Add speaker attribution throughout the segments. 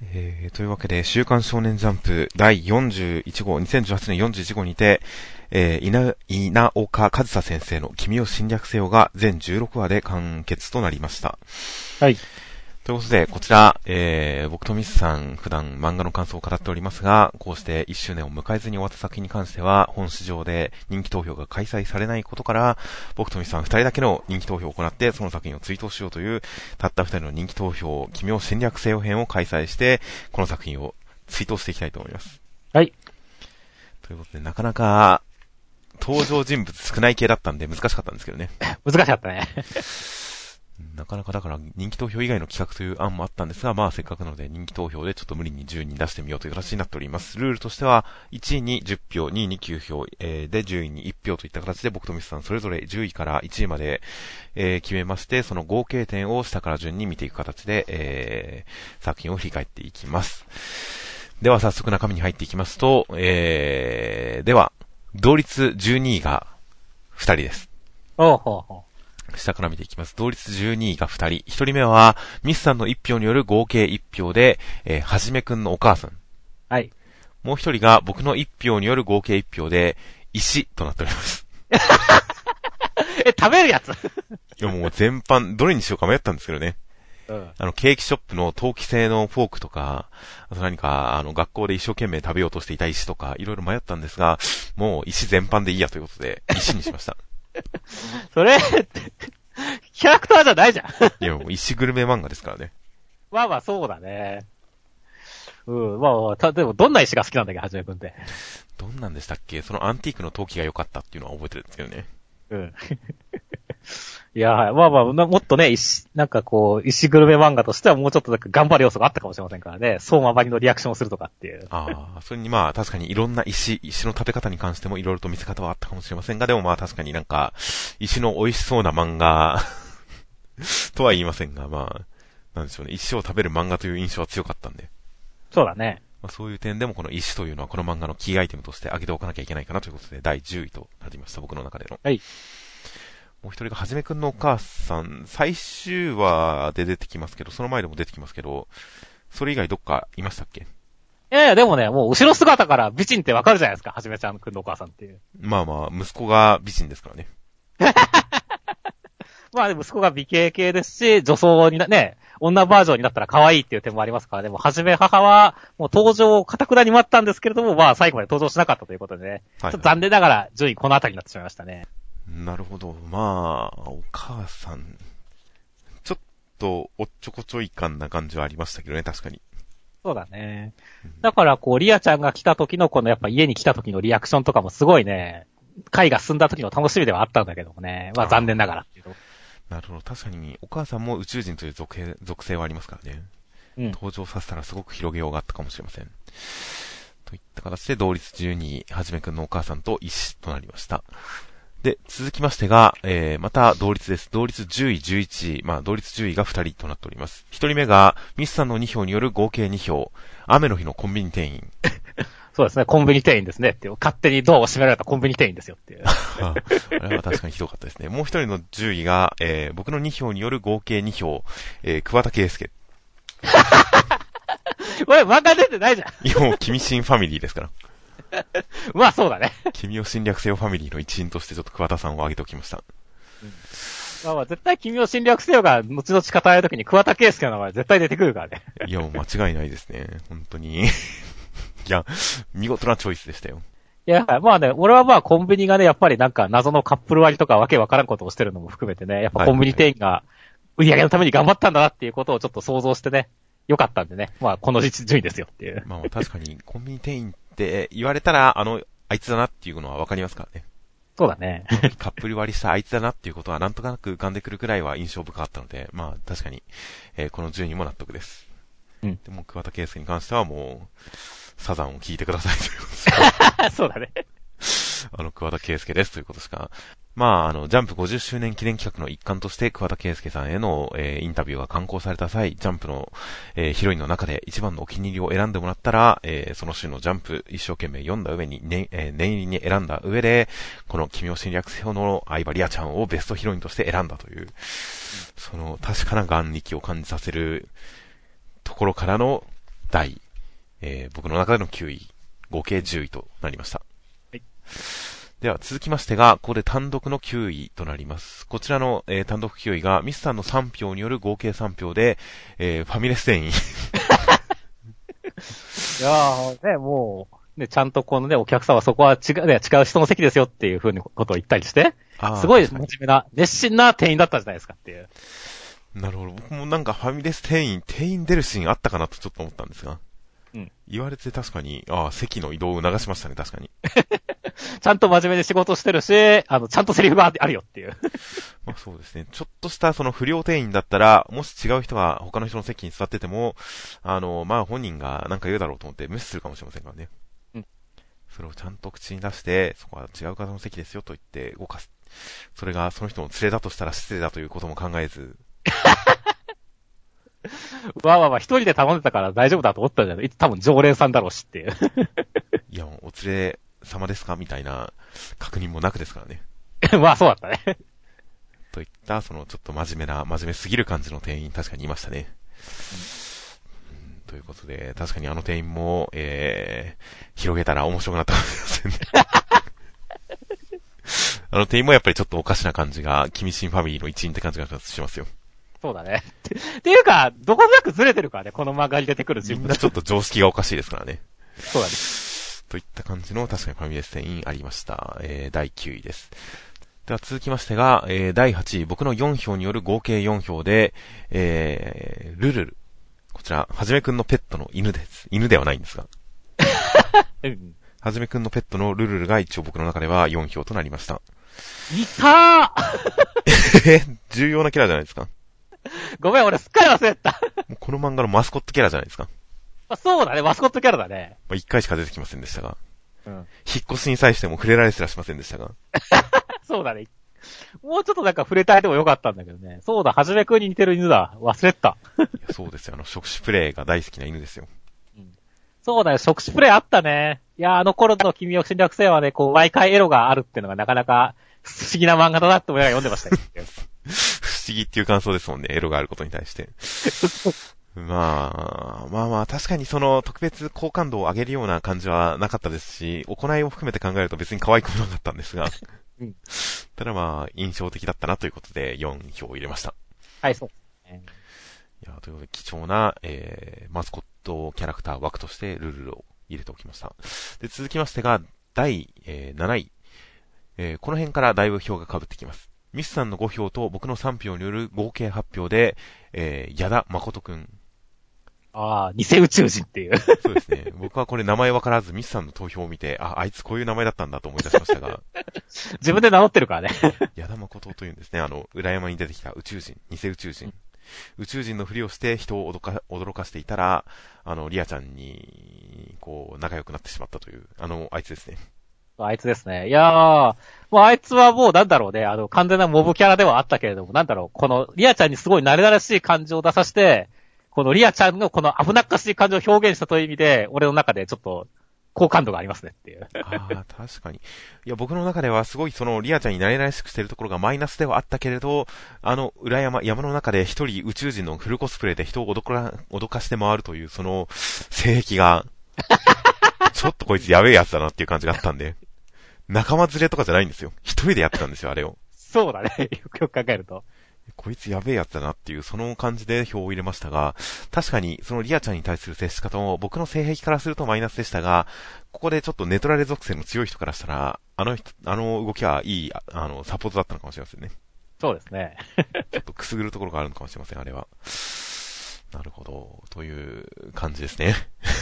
Speaker 1: というわけで、週刊少年ジャンプ第41号、2018年41号にて、稲岡和沙先生の君を侵略せよが全16話で完結となりました。
Speaker 2: はい。
Speaker 1: ということで、こちら、僕とミスさん普段漫画の感想を語っておりますが、こうして1周年を迎えずに終わった作品に関しては、本市場で人気投票が開催されないことから、僕とミスさん2人だけの人気投票を行って、その作品を追悼しようという、たった2人の人気投票、君を侵略せよ編を開催して、この作品を追悼していきたいと思います。
Speaker 2: はい。
Speaker 1: ということで、なかなか、登場人物少ない系だったんで難しかったんですけどね。
Speaker 2: 難しかったね。
Speaker 1: なかなかだから人気投票以外の企画という案もあったんですが、まあせっかくなので人気投票でちょっと無理に10人出してみようという形になっております。ルールとしては、1位に10票、2位に9票、で10位に1票といった形で僕とミスさんそれぞれ10位から1位まで、決めまして、その合計点を下から順に見ていく形で、作品を振り返っていきます。では早速中身に入っていきますと、では、同率12位が2人です。
Speaker 2: ほうほうほう。
Speaker 1: 下から見ていきます。同率12位が2人。1人目は、ミスさんの1票による合計1票で、はじめくんのお母さん。
Speaker 2: はい。
Speaker 1: もう1人が僕の1票による合計1票で、石となっております。
Speaker 2: 食べるやつ
Speaker 1: いやもう全般、どれにしようか迷ったんですけどね。
Speaker 2: うん。
Speaker 1: ケーキショップの陶器製のフォークとか、あと何か、学校で一生懸命食べようとしていた石とか、いろいろ迷ったんですが、もう石全般でいいやということで、石にしました。
Speaker 2: それ、キャラクターじゃないじゃん。
Speaker 1: いやもう石グルメ漫画ですからね。
Speaker 2: まあまあそうだね。うん、まあ、でもどんな石が好きなんだっけ、はじめくんって。
Speaker 1: どんなんでしたっけ？そのアンティークの陶器が良かったっていうのは覚えてるんですけどね。
Speaker 2: うん。いや、まあまあ、もっとね、なんかこう、石グルメ漫画としてはもうちょっと頑張る要素があったかもしれませんからね。相馬ばりのリアクションをするとかっていう。
Speaker 1: ああ、それにまあ確かにいろんな石の食べ方に関してもいろいろと見せ方はあったかもしれませんが、でもまあ確かになんか、石の美味しそうな漫画とは言いませんが、まあ、なんでしょうね。石を食べる漫画という印象は強かったんで。
Speaker 2: そうだね。
Speaker 1: まあ、そういう点でもこの石というのはこの漫画のキーアイテムとして挙げておかなきゃいけないかなということで、第10位となりました、僕の中での。
Speaker 2: はい。
Speaker 1: もう一人がはじめくんのお母さん、最終話で出てきますけど、その前でも出てきますけど、それ以外どっかいましたっけ？
Speaker 2: いやいや、でもね、もう後ろ姿から美人ってわかるじゃないですか、はじめちゃんくんのお母さんっていう。
Speaker 1: まあまあ、息子が美人ですからね。
Speaker 2: まあでも息子が美形系ですし、女装にね、女バージョンになったら可愛いっていう点もありますからね、もうはじめ母は、もう登場を堅くなに待ったんですけれども、まあ最後まで登場しなかったということでね、ちょっと残念ながら順位このあたりになってしまいましたね。
Speaker 1: なるほど。まあ、お母さん、ちょっとおっちょこちょい感な感じはありましたけどね、確かに。
Speaker 2: そうだね。だからこう、リアちゃんが来た時のこのやっぱ家に来た時のリアクションとかもすごいね、回が進んだ時の楽しみではあったんだけどもね、まあ残念ながらっていうと。
Speaker 1: なるほど。確かに、お母さんも宇宙人という属性はありますからね。うん。登場させたらすごく広げようがあったかもしれません。といった形で同率12位、はじめくんのお母さんと石となりました。で、続きましてが、また同率です。同率10位、11位、まあ同率10位が2人となっております。1人目が、ミスさんの2票による合計2票、雨の日のコンビニ店員。
Speaker 2: そうですね、コンビニ店員ですねっていう。勝手にドアを閉められたコンビニ店員ですよっていう。
Speaker 1: あれは確かにひどかったですね。もう一人の10位が、僕の2票による合計2票、桑田佳祐。
Speaker 2: これ漫画出てないじゃん。
Speaker 1: いやもう君新ファミリーですから。
Speaker 2: まあそうだね。
Speaker 1: 君を侵略せよファミリーの一員としてちょっと桑田さんを挙げておきました。
Speaker 2: まあまあ絶対君を侵略せよが後々語られるときに桑田佳祐の名前絶対出てくるからね。
Speaker 1: いやもう間違いないですね。本当に。いや、見事なチョイスでしたよ。
Speaker 2: いや、まあね、俺はまあコンビニがね、やっぱりなんか謎のカップル割とかわけわからんことをしてるのも含めてね、やっぱコンビニ店員が売り上げのために頑張ったんだなっていうことをちょっと想像してね、よかったんでね、まあこの順位ですよっていう。
Speaker 1: まあ確かにコンビニ店員って言われたら、あいつだなっていうのはわかりますからね。
Speaker 2: そうだね。
Speaker 1: カップル割りしたあいつだなっていうことはなんとなく浮かんでくるくらいは印象深かったので、まあ確かに、この順位も納得です。
Speaker 2: うん。
Speaker 1: でも桑田佳祐に関してはもう、サザンを聞いてくださいということ
Speaker 2: ですそうだね。
Speaker 1: 桑田佳祐ですということしか。まあ、ジャンプ50周年記念企画の一環として、桑田佳祐さんへの、インタビューが刊行された際、ジャンプの、ヒロインの中で一番のお気に入りを選んでもらったら、その週のジャンプ一生懸命読んだ上に、念入りに選んだ上で、この君を侵略せよの相葉リアちゃんをベストヒロインとして選んだという、その確かな眼力を感じさせるところからの僕の中での9位、合計10位となりました。
Speaker 2: はい。
Speaker 1: では続きましてが、ここで単独の9位となります。こちらの、単独9位が、ミスさんの3票による合計3票で、ファミレス店員。い
Speaker 2: やー、ね、もう、ね、ちゃんとこのね、お客さんはそこは違う人の席ですよっていう風にことを言ったりして、すごい真面目な、熱心な店員だったじゃないですかっていう。
Speaker 1: なるほど。僕もなんかファミレス店員出るシーンあったかなとちょっと思ったんですが。
Speaker 2: うん。
Speaker 1: 言われて確かに、席の移動を促しましたね、確かに。
Speaker 2: ちゃんと真面目に仕事してるし、ちゃんとセリフがあるよっていう。
Speaker 1: まあそうですね。ちょっとしたその不良店員だったら、もし違う人が他の人の席に座ってても、まあ本人がなんか言うだろうと思って無視するかもしれませんからね。
Speaker 2: うん。
Speaker 1: それをちゃんと口に出して、そこは違う方の席ですよと言って動かす。それがその人の連れだとしたら失礼だということも考えず。
Speaker 2: 一人で頼んでたから大丈夫だと思ったんじゃない？多分常連さんだろうしっていう。
Speaker 1: いや、お連れ様ですかみたいな確認もなくですからね。
Speaker 2: まあそうだったね。
Speaker 1: といった、そのちょっと真面目すぎる感じの店員確かにいましたね。ということで、確かにあの店員も、広げたら面白くなったかもしれませんね。あの店員もやっぱりちょっとおかしな感じが、キミシンファミリーの一員って感じがしますよ。
Speaker 2: そうだね。っていうか、どこなくずれてるからね、この漫画に出てくる
Speaker 1: 自分みんなちょっと常識がおかしいですからね。
Speaker 2: そうだね。
Speaker 1: といった感じの確かにファミレス店員ありました。第9位です。では続きましてが、第8位、僕の4票による合計4票で、ルルル。こちら、はじめくんのペットの犬です。犬ではないんですが。はじめくんのペットのルルルが一応僕の中では4票となりました。
Speaker 2: いたー
Speaker 1: 重要なキャラじゃないですか。
Speaker 2: ごめん、俺すっかり忘れた。
Speaker 1: もうこの漫画のマスコットキャラじゃないですか。
Speaker 2: そうだね、マスコットキャラだね。
Speaker 1: 1回しか出てきませんでしたが。
Speaker 2: うん。
Speaker 1: 引っ越しに際しても触れられすらしませんでしたが。
Speaker 2: そうだね。もうちょっとなんか触れたいでもよかったんだけどね。そうだ、はじめくんに似てる犬だ。忘れてた。
Speaker 1: いやそうですよ、触手プレイが大好きな犬ですよ。
Speaker 2: うん。そうだよ、触手プレイあったね。いや、あの頃の君を侵略生はね、こう、毎回エロがあるっていうのがなかなか不思議な漫画だなって思いながら読んでましたよ。
Speaker 1: 不思議っていう感想ですもんね、エロがあることに対して。まあ、確かにその特別好感度を上げるような感じはなかったですし、行いを含めて考えると別に可愛くもなかったんですが、
Speaker 2: うん、
Speaker 1: ただまあ、印象的だったなということで4票を入れました。
Speaker 2: はい、そう。
Speaker 1: いや、ということで貴重な、マスコットキャラクター枠としてルルルを入れておきました。で、続きましてが、第、7位。この辺からだいぶ票が被ってきます。ミスさんの5票と僕の3票による合計発表で、矢田誠くん。
Speaker 2: 偽宇宙人っていう。
Speaker 1: そうですね。僕はこれ名前わからずミスさんの投票を見て、あいつこういう名前だったんだと思い出しましたが。
Speaker 2: 自分で名乗ってるからね。
Speaker 1: 矢田誠というんですね。裏山に出てきた宇宙人、偽宇宙人。宇宙人のふりをして人を驚かしていたら、リアちゃんに、こう、仲良くなってしまったという、あいつですね。
Speaker 2: あいつですね。いやー、もうあいつはもうなんだろうね、完全なモブキャラではあったけれども、なんだろう、このリアちゃんにすごい慣れ慣れしい感情を出させて、このリアちゃんのこの危なっかしい感情を表現したという意味で、俺の中でちょっと、好感度がありますねっていう。
Speaker 1: 確かに。いや、僕の中ではすごいそのリアちゃんに慣れ慣れしくしてるところがマイナスではあったけれど、山の中で一人宇宙人のフルコスプレで人を脅かして回るという、その、性癖が、ちょっとこいつやべえやつだなっていう感じがあったんで、仲間連れとかじゃないんですよ。一人でやってたんですよ、あれを。
Speaker 2: そうだね。よく考えると。
Speaker 1: こいつやべえやつだなっていう、その感じで票を入れましたが、確かにそのリアちゃんに対する接し方も僕の性癖からするとマイナスでしたが、ここでちょっとネトラレ属性の強い人からしたら、あの動きはいい、サポートだったのかもしれませんね。
Speaker 2: そうですね。
Speaker 1: ちょっとくすぐるところがあるのかもしれません、あれは。なるほど、という感じですね。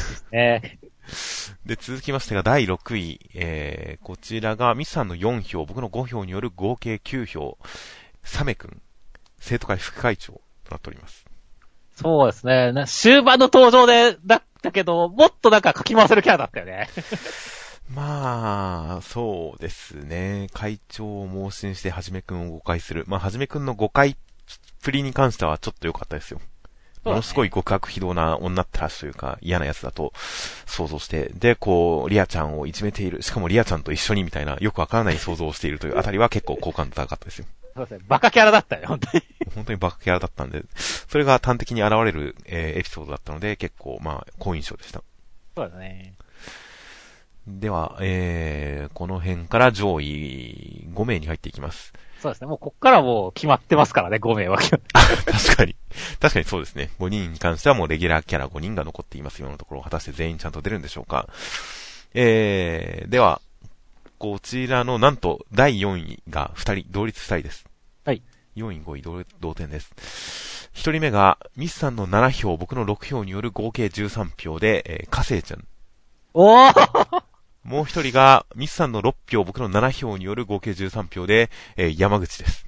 Speaker 1: で、続きましてが第6位、こちらがミスさんの4票、僕の5票による合計9票、サメ君。生徒会副会長となっております。
Speaker 2: そうですね。終盤の登場だったけど、もっとなんかかき回せるキャラだったよね。
Speaker 1: まあ、そうですね。会長を盲信してはじめくんを誤解する。まあ、はじめくんの誤解っぷりに関してはちょっと良かったですよ。ものすごい極悪非道な女ったらしというか嫌なやつだと想像して、で、こう、リアちゃんをいじめている。しかもリアちゃんと一緒にみたいなよくわからない想像をしているというあたりは結構好感度高かったですよ。
Speaker 2: そうですね。バカキャラだったよ、本当に。
Speaker 1: 本当にバカキャラだったんで、それが端的に現れる、エピソードだったので、結構、まあ、好印象でした。
Speaker 2: そうだね。
Speaker 1: では、この辺から上位5名に入っていきます。
Speaker 2: そうですね。もうこっからもう決まってますからね、5名は。確
Speaker 1: かに。確かにそうですね。5人に関してはもうレギュラーキャラ5人が残っていますようなところ、果たして全員ちゃんと出るんでしょうか。では、こちらのなんと第4位が2人、同率2人です。
Speaker 2: はい。
Speaker 1: 4位5位同点です。1人目がミスさんの7票、僕の6票による合計13票で、火星ちゃん。
Speaker 2: おー
Speaker 1: もう一人が、ミスさんの6票、僕の7票による合計13票で、山口です。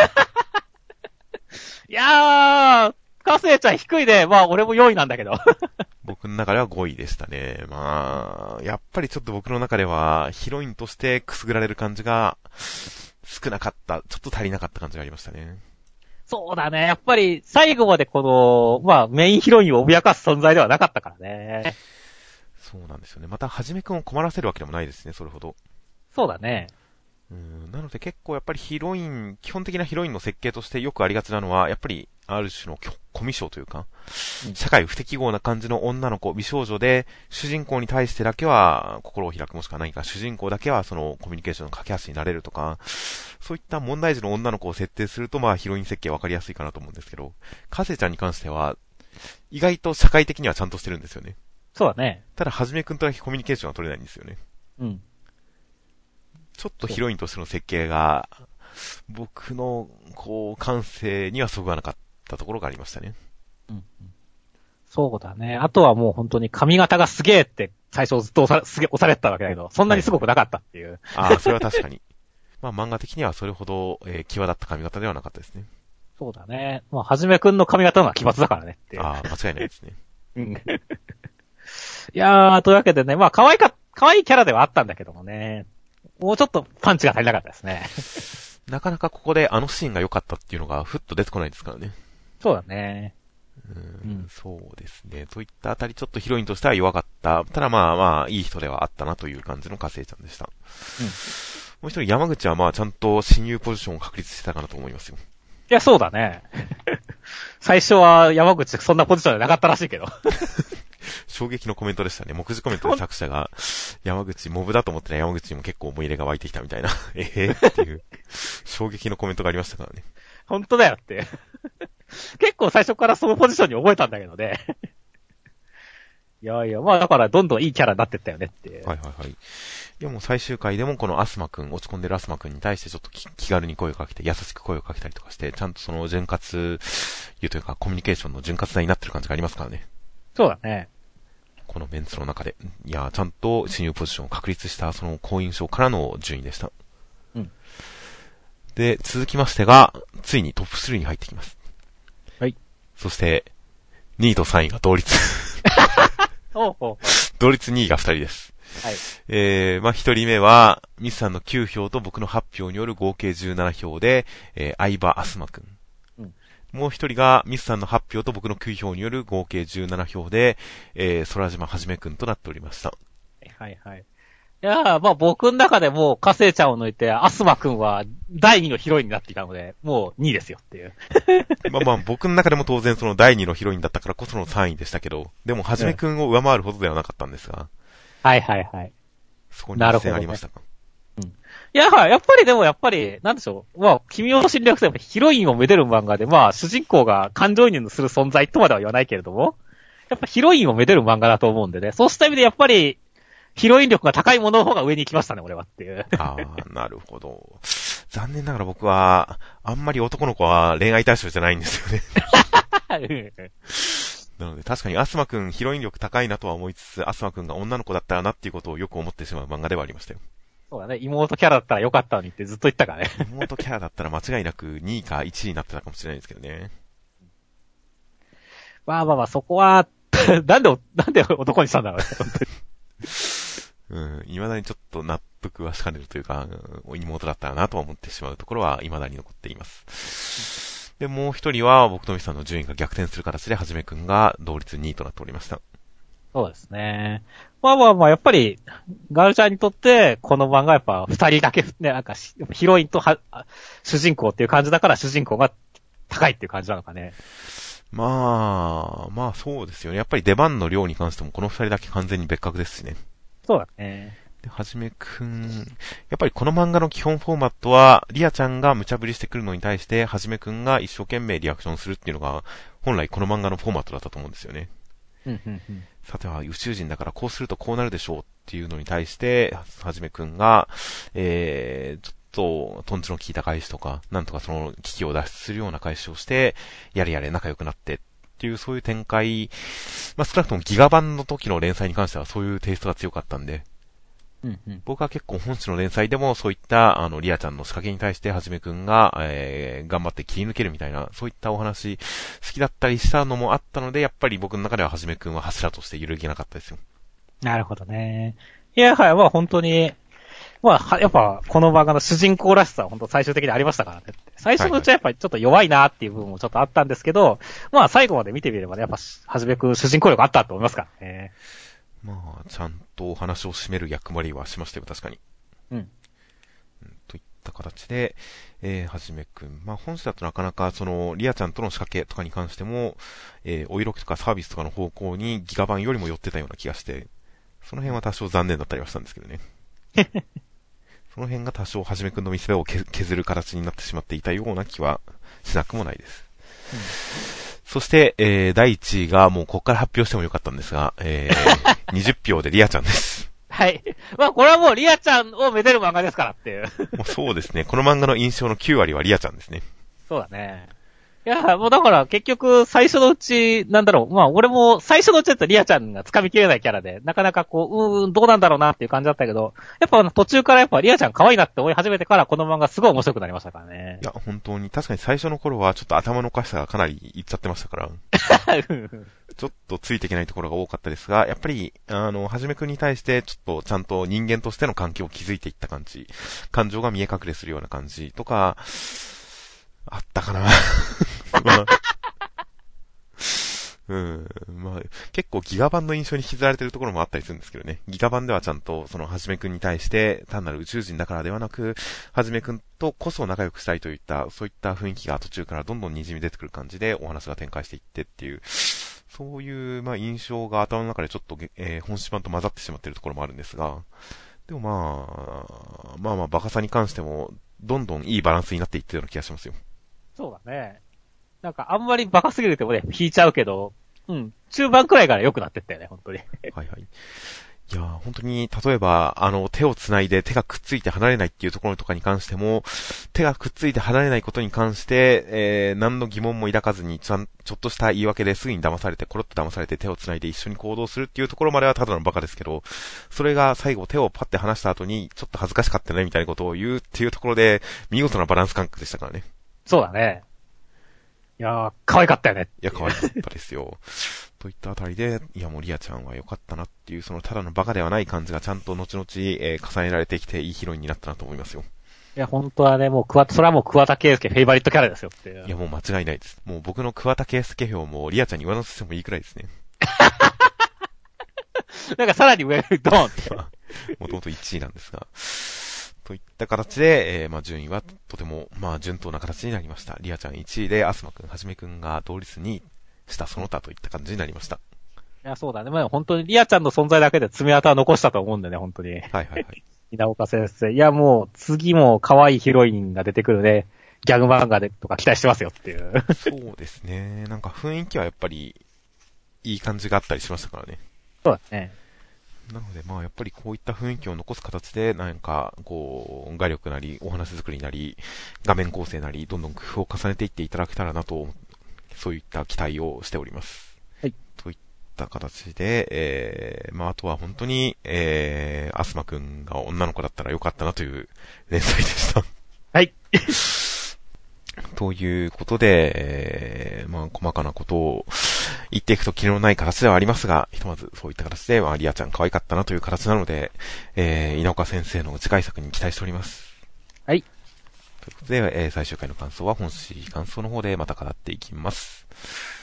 Speaker 2: いやー、火星ちゃん低いね。まあ、俺も4位なんだけど。
Speaker 1: 僕の中では5位でしたね。まあ、やっぱりちょっと僕の中では、ヒロインとしてくすぐられる感じが、少なかった、ちょっと足りなかった感じがありましたね。
Speaker 2: そうだね。やっぱり、最後までこの、まあ、メインヒロインを脅かす存在ではなかったからね。
Speaker 1: そうなんですよね。また、はじめくんを困らせるわけでもないですね、それほど。
Speaker 2: そうだね。
Speaker 1: なので結構やっぱりヒロイン、基本的なヒロインの設計としてよくありがちなのは、やっぱり、ある種のコミュ障というか、社会不適合な感じの女の子、美少女で、主人公に対してだけは心を開く、もしくは何か主人公だけはそのコミュニケーションの架け橋になれるとか、そういった問題児の女の子を設定すると、まあヒロイン設計わかりやすいかなと思うんですけど、カセちゃんに関しては、意外と社会的にはちゃんとしてるんですよね。
Speaker 2: そうだね。
Speaker 1: ただ、はじめくんとだけコミュニケーションは取れないんですよね。
Speaker 2: うん。
Speaker 1: ちょっとヒロインとしての設計が、僕の、感性にはそぐわなかったところがありましたね。
Speaker 2: うん。そうだね。あとはもう本当に髪型がすげえって最初ずっと押されてたわけだけど、そんなにすごくなかったっていう。
Speaker 1: はい、ああ、それは確かに。まあ漫画的にはそれほど、際立った髪型ではなかったですね。
Speaker 2: そうだね。まあ、はじめくんの髪型のは奇抜だからねっていう。
Speaker 1: ああ、間違いないですね。
Speaker 2: うん。いやー、というわけでね、まあ可愛いキャラではあったんだけどもね。もうちょっとパンチが足りなかったですね。
Speaker 1: なかなかここであのシーンが良かったっていうのがふっと出てこないですからね。
Speaker 2: そうだね。
Speaker 1: そうですね。そういったあたりちょっとヒロインとしては弱かった。ただまあ、いい人ではあったなという感じの火星ちゃんでした。もう一人山口はまあちゃんと親友ポジションを確立してたかなと思いますよ。
Speaker 2: いや、そうだね。最初は山口そんなポジションじゃなかったらしいけど。
Speaker 1: 衝撃のコメントでしたね。目次コメントで作者が、山口、モブだと思ってない山口にも結構思い入れが湧いてきたみたいな。っていう、衝撃のコメントがありましたからね。
Speaker 2: 本当だよって。結構最初からそのポジションに覚えたんだけどね。いやいや、まあだからどんどんいいキャラになってったよねっていう。
Speaker 1: はいはいはい。いやもう最終回でもこのアスマくん、落ち込んでるアスマくんに対してちょっと気軽に声をかけて、優しく声をかけたりとかして、ちゃんとその潤滑油というかコミュニケーションの潤滑剤になってる感じがありますからね。
Speaker 2: そうだね。
Speaker 1: このメンツの中で。いや、ちゃんと親友ポジションを確立したその好印象からの順位でした。
Speaker 2: うん。
Speaker 1: で、続きましてが、ついにトップ3に入ってきます。
Speaker 2: はい。
Speaker 1: そして、2位と3位が同率。同率2位が2人です。
Speaker 2: はい。
Speaker 1: まあ、1人目は、ミスさんの9票と僕の8票による合計17票で、相葉あすまくん。もう一人がミスさんの8票と僕の9票による合計17票で、空島はじめくんとなっておりました。
Speaker 2: はいはい。いやー、まあ僕の中でもう火星ちゃんを抜いて、アスマくんは第2のヒロインになっていたので、もう2位ですよっていう。
Speaker 1: まあ僕の中でも当然その第2のヒロインだったからこその3位でしたけど、でもはじめくんを上回るほどではなかったんですが。
Speaker 2: はいはいはい。
Speaker 1: そこに一線ありましたか。
Speaker 2: いや、やっぱり、なんでしょう。まあ、君を侵略すればヒロインをめでる漫画で、まあ、主人公が感情移入する存在とまでは言わないけれども、やっぱヒロインをめでる漫画だと思うんでね。そうした意味でやっぱり、ヒロイン力が高いものの方が上に行きましたね、俺はっていう。
Speaker 1: ああ、なるほど。残念ながら僕は、あんまり男の子は恋愛対象じゃないんですよね。なので確かにアスマくんヒロイン力高いなとは思いつつ、アスマくんが女の子だったらなっていうことをよく思ってしまう漫画ではありましたよ。そう
Speaker 2: だね。妹キャラだったらよかったのにってずっと言ったからね。
Speaker 1: 妹キャラだったら間違いなく2位か1位になってたかもしれないですけどね。
Speaker 2: まあ、そこは、なんで男にしたんだろうね、本
Speaker 1: 当に。未だにちょっと納得はしかねるというか、妹だったらなとは思ってしまうところは未だに残っています。で、もう一人は僕とミスさんの順位が逆転する形ではじめくんが同率2位となっておりました。
Speaker 2: そうですね。まあ、やっぱり、ガールちゃんにとって、この漫画やっぱ二人だけ、ね、なんか、ヒロインと主人公っていう感じだから主人公が高いっていう感じなのかね。
Speaker 1: まあそうですよね。やっぱり出番の量に関してもこの二人だけ完全に別格ですしね。
Speaker 2: そうだね。
Speaker 1: で、はじめくん、やっぱりこの漫画の基本フォーマットは、リアちゃんが無茶ぶりしてくるのに対して、はじめくんが一生懸命リアクションするっていうのが、本来この漫画のフォーマットだったと思うんですよね。さては宇宙人だからこうするとこうなるでしょうっていうのに対して、はじめくんが、ちょっと、トンチの効いた返しとか、なんとかその危機を脱出するような返しをして、やれやれ仲良くなってっていうそういう展開、まあ少なくともギガ版の時の連載に関してはそういうテイストが強かったんで、僕は結構本誌の連載でもそういったリアちゃんの仕掛けに対してはじめくんが、頑張って切り抜けるみたいなそういったお話好きだったりしたのもあったので、やっぱり僕の中でははじめくんは柱として揺るぎなかったですよ。
Speaker 2: なるほどね。いや、はい、まあ本当に、まあ、やっぱこの漫画の主人公らしさは本当最終的にありましたからね。最初のうちはやっぱりちょっと弱いなっていう部分もちょっとあったんですけど、まあ最後まで見てみればね、やっぱはじめくん主人公力あったと思いますからね。
Speaker 1: まあ、ちゃんとお話を締める役割はしましたよ、確かに。といった形で、はじめくん。まあ、本誌だとなかなか、リアちゃんとの仕掛けとかに関しても、お色気とかサービスとかの方向にギガ版よりも寄ってたような気がして、その辺は多少残念だったりはしたんですけどね。その辺が多少はじめくんの見せ場を削る形になってしまっていたような気はしなくもないです。そして、第1位がもうここから発表してもよかったんですが、20票でリアちゃんです。
Speaker 2: はい。まあこれはもうリアちゃんをめでる漫画ですからっていう。
Speaker 1: もうそうですね。この漫画の印象の9割はリアちゃんですね。
Speaker 2: そうだね。いや、もうだから結局最初のうち、なんだろう、まあ俺も最初のうちだとリアちゃんが掴みきれないキャラで、なかなかこう、どうなんだろうなっていう感じだったけど、やっぱ途中からやっぱリアちゃん可愛いなって思い始めてからこの漫画すごい面白くなりましたからね。
Speaker 1: いや、本当に、確かに最初の頃はちょっと頭のおかしさがかなりいっちゃってましたから、ちょっとついていけないところが多かったですが、やっぱり、はじめくんに対してちょっとちゃんと人間としての関係を築いていった感じ、感情が見え隠れするような感じとか、あったかなまあまあ、結構ギガ版の印象に引きずられてるところもあったりするんですけどね。ギガ版ではちゃんと、はじめくんに対して、単なる宇宙人だからではなく、はじめくんとこそ仲良くしたいといった、そういった雰囲気が途中からどんどん滲み出てくる感じで、お話が展開していってっていう、そういう、まあ、印象が頭の中でちょっと、本誌版と混ざってしまっているところもあるんですが、でもまあ、バカさに関しても、どんどんいいバランスになっていってるような気がしますよ。
Speaker 2: そうだね。なんかあんまりバカすぎるとね、引いちゃうけど、中盤くらいから良くなってったよね、本当に。
Speaker 1: はい。いや本当に、例えば、手を繋いで手がくっついて離れないっていうところとかに関しても、手がくっついて離れないことに関して、何の疑問も抱かずに、ちょっとした言い訳ですぐに騙されて、コロッと騙されて手を繋いで一緒に行動するっていうところまではただのバカですけど、それが最後手をパッて離した後に、ちょっと恥ずかしかったねみたいなことを言うっていうところで、見事なバランス感覚でしたからね。
Speaker 2: そうだね。いやー、可愛かったよね。
Speaker 1: いや、可愛かったですよ。といったあたりで、いやもうリアちゃんは良かったなっていう、ただのバカではない感じがちゃんと後々、重ねられてきていいヒロインになったなと思いますよ。
Speaker 2: いや、本当はね、もうそれはもう桑田佳祐フェイバリットキャラですよっていう。
Speaker 1: いや、もう間違いないです。もう僕の桑田佳祐票もリアちゃんに上乗せしてもいいくらいですね。
Speaker 2: なんかさらに上にドーンって。
Speaker 1: もともと1位なんですが。といった形で、順位はとても、順当な形になりました。リアちゃん1位で、アスマくん、はじめくんが同率2位、下その他といった感じになりました。い
Speaker 2: や、そうだね。まあ本当にリアちゃんの存在だけで爪痕は残したと思うんでね、本当に。
Speaker 1: はい。
Speaker 2: 稲岡先生。いや、もう次も可愛いヒロインが出てくるね。ギャグ漫画でとか期待してますよっていう。
Speaker 1: そうですね。なんか雰囲気はやっぱり、いい感じがあったりしましたからね。
Speaker 2: そうだね。
Speaker 1: なのでやっぱりこういった雰囲気を残す形で、なんか、画力なり、お話作りなり、画面構成なり、どんどん工夫を重ねていっていただけたらなと、そういった期待をしております。
Speaker 2: はい。
Speaker 1: といった形で、あとは本当に、アスマくんが女の子だったらよかったなという連載でした。
Speaker 2: はい。
Speaker 1: ということで、細かなことを言っていくとキリのない形ではありますが、ひとまずそういった形で、リアちゃん可愛かったなという形なので、稲岡先生の次回作に期待しております。
Speaker 2: はい。
Speaker 1: ということで、最終回の感想は本誌感想の方でまた語っていきます。